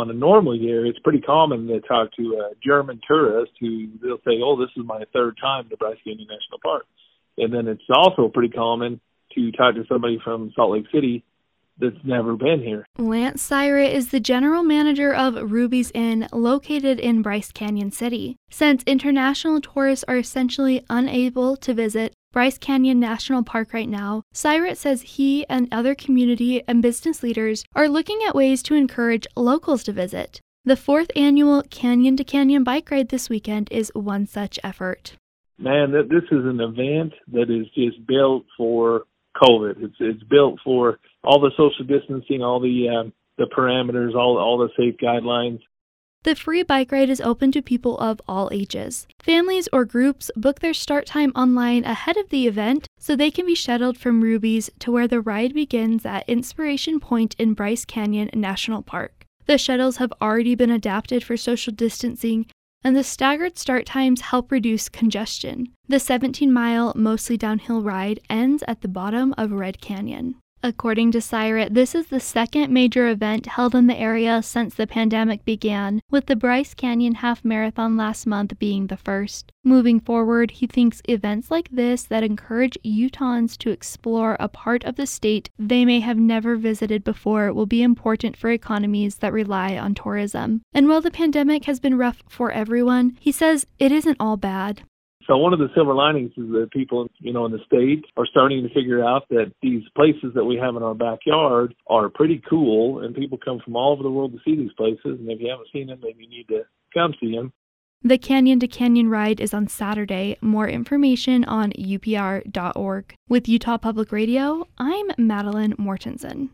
on a normal year, it's pretty common to talk to a German tourist who they'll say, oh, this is my third time to Bryce Canyon National Park. And then it's also pretty common to talk to somebody from Salt Lake City that's never been here. Lance Syrett is the general manager of Ruby's Inn, located in Bryce Canyon City. Since international tourists are essentially unable to visit Bryce Canyon National Park right now, Syrett says he and other community and business leaders are looking at ways to encourage locals to visit. The 4th annual Canyon to Canyon bike ride this weekend is one such effort. Man, this is an event that is just built for COVID. It's built for all the social distancing, all the parameters, all the safe guidelines. The free bike ride is open to people of all ages. Families or groups book their start time online ahead of the event so they can be shuttled from Ruby's to where the ride begins at Inspiration Point in Bryce Canyon National Park. The shuttles have already been adapted for social distancing, and the staggered start times help reduce congestion. The 17-mile, mostly downhill ride ends at the bottom of Red Canyon. According to Syrett, this is the second major event held in the area since the pandemic began, with the Bryce Canyon Half Marathon last month being the first. Moving forward, he thinks events like this that encourage Utahns to explore a part of the state they may have never visited before will be important for economies that rely on tourism. And while the pandemic has been rough for everyone, he says it isn't all bad. So one of the silver linings is that people, in the state are starting to figure out that these places that we have in our backyard are pretty cool, and people come from all over the world to see these places. And if you haven't seen them, maybe you need to come see them. The Canyon to Canyon ride is on Saturday. More information on upr.org. With Utah Public Radio, I'm Madeline Mortensen.